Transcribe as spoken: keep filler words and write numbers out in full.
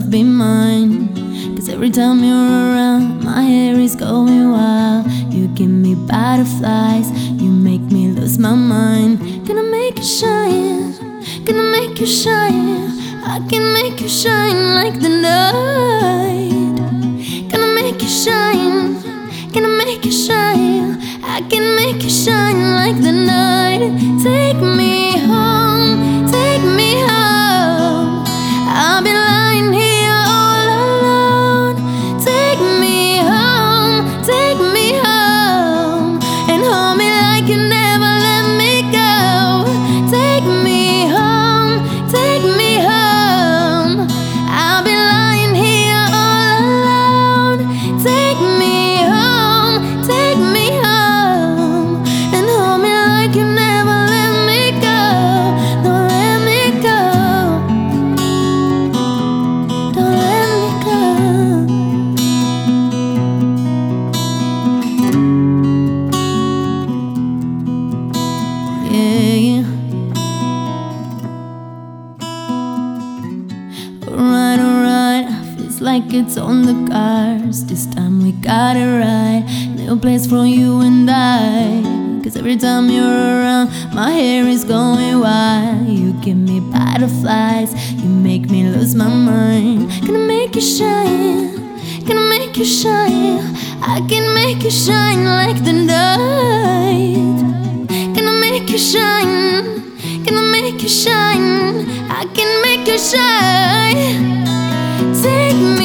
must be mine. Cause every time you're around, my hair is going wild. You give me butterflies, you make me lose my mind. Gonna make you shine, gonna make you shine. I can make you shine like the night. Gonna make you shine, gonna make you shine. I can make you shine like the night. Take me home, take me home. I'll be lying here all alone. Take me home, take me home, and hold me like you never let me go. Take me home, take me home. I'll be lying here all alone. Take me home, take me home, and hold me like you never let me go. Don't let me go, don't let me go. Yeah. Alright, alright, feels like it's on the cards. This time we got it right. No place for you and I. Cause every time you're around, my hair is going wild. You give me butterflies, you make me lose my mind. Gonna make you shine, gonna make you shine. I can make you shine like the night. Gonna make you shine, gonna make you shine. I can make you shine. Take me